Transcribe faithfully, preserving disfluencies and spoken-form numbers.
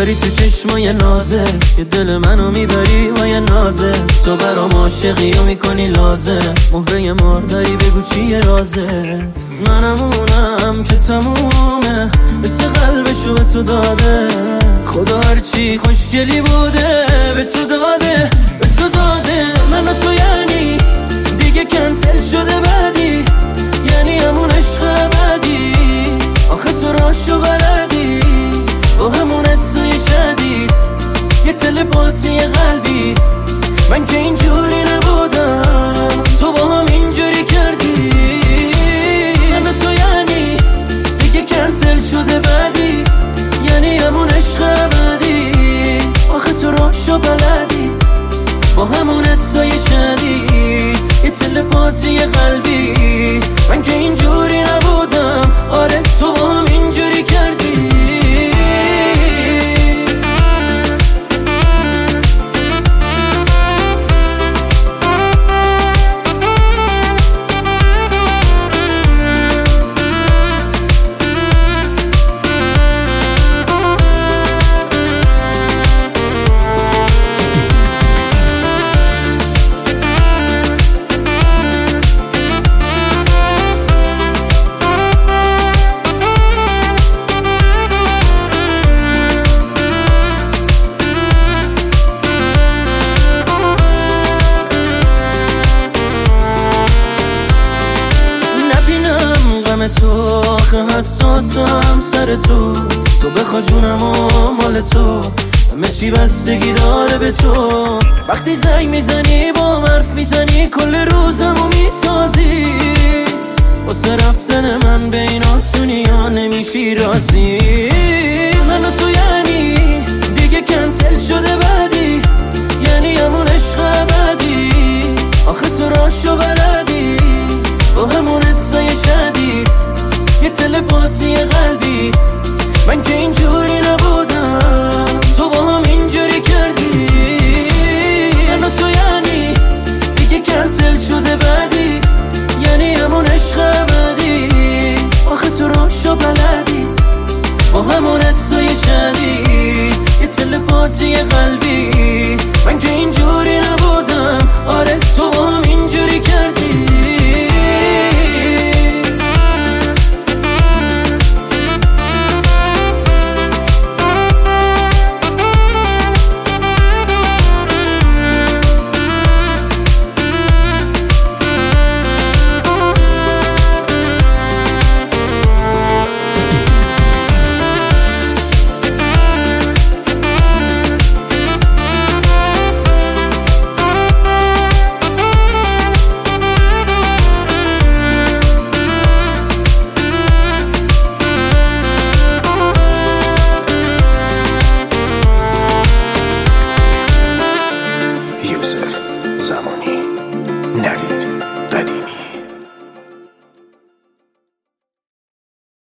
داری تو چشمای نازه که دل منو میبری و یه نازه. تو برام عاشقی و میکنی لازم، مهره مار داری بگو چیه رازت. منم اونم که تمومه مثل قلبشو به تو داده. خدا هرچی خوشگلی بوده به تو داده، به تو داده. من و تو یعنی دیگه کنسل شده بعدی، یعنی همون عشق بعدی. آخه تو راشو بلدی با همون حسای شدید، یه تلپاتی قلبی. من که اینجوری نبودم تو با هم اینجوری کردی. من و تو یعنی دیگه کنسل شده بعدی، یعنی همون عشق بعدی. آخه تو راشو بلدی با همون حسای شدید، یه تلپاتی قلبی. من که اینجوری نبودم، آره تو با هم اینجوری کردی. تو آخه حساسم سر تو، تو بخوا جونم و مال تو، همه چی بستگی داره به تو. وقتی زنگ میزنی با حرف میزنی کل روزمو میسازی، واسه رفتن من به این آسونی ها نمیشی راضی. من و تو یعنی دیگه کنسل شده بعدی، یعنی همون عشق بعدی. آخه تو راشو بلدی با همون حسای شدید، یه تلپاتی قلبی. من که اینجوری نبودم تو با هم اینجوری کردی. من و تو یعنی دیگه کنسل شده بعدی، یعنی همون عشق بعدی. آخه تو راشو بلدی با همون حسای شدید، یه تلپاتی قلبی. من که اینجوری